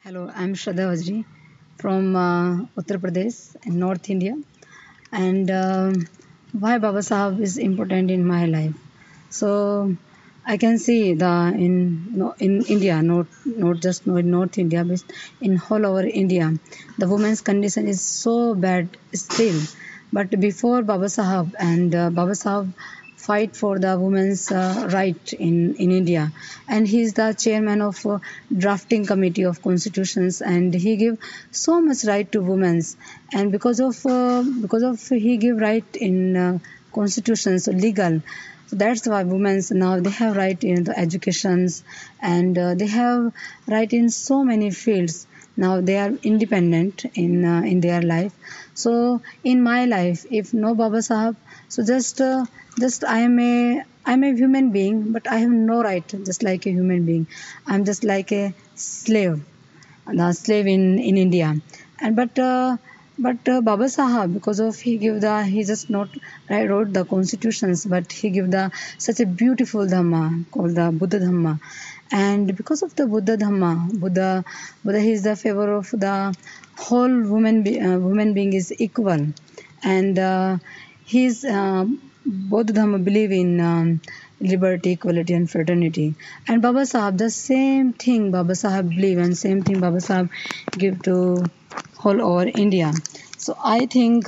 Hello, I'm Shraddha Vajri from Uttar Pradesh in North India. And why Baba Sahab is important in my life? So I can see in India, not just in North India, but in whole over India, the women's condition is so bad still. But before Baba Sahab and Baba Sahab fight for the women's right in India, and he is the chairman of drafting committee of constitutions, and he give so much right to women, and because of he give right in constitutions, so legal. So that's why women now they have right in the educations, and they have right in so many fields. Now they are independent in their life. So in my life, if no Baba Sahab, so just I'm a human being, but I have no right, just like a human being. I'm just like a slave, the slave in India. And but Baba Sahab, because of he just not wrote the constitutions, but he give the such a beautiful dhamma called the Buddha Dhamma. And because of the Buddha Dhamma, Buddha is the favor of the whole woman being is equal, and his Buddha Dhamma believe in liberty, equality, and fraternity. And Baba Sahab, the same thing Baba Sahab believe, and same thing Baba Sahab give to whole over India. So I think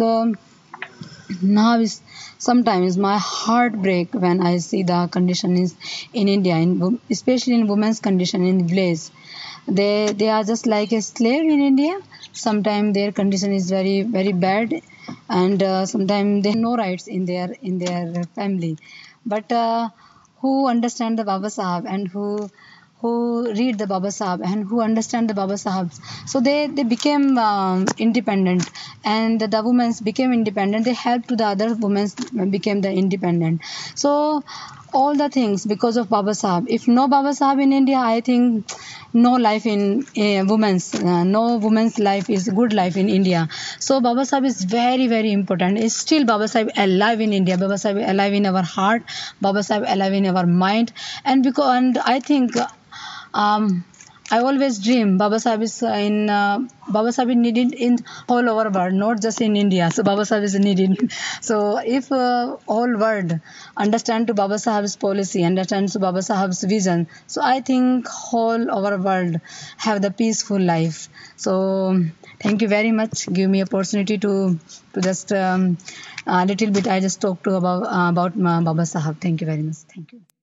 now is sometimes my heart break when I see the condition is in India, especially in women's condition in village. They are just like a slave in India. Sometimes their condition is very very bad, and sometimes they have no rights in their family. But who understand the Baba Sahab, and who read the Baba Sahab, and who understand the Baba Sahab. So they became independent, and the women became independent. They helped to the other women became the independent. So all the things because of Baba Sahab. If no Baba Sahab in India, I think no life in no woman's life is good life in India. So Baba Sahab is very very important. Is still Baba Sahab alive in India. Baba Sahab alive in our heart. Baba Sahab alive in our mind. And I think I always dream Baba Sahib is needed in all over world, not just in India. So Baba Sahib is needed. So if all world understand to Baba Sahib's policy, understands to Baba Sahib's vision, so I think whole our world have the peaceful life. So thank you very much. Give me opportunity to just a little bit. I just talk to about Baba Sahib. Thank you very much. Thank you.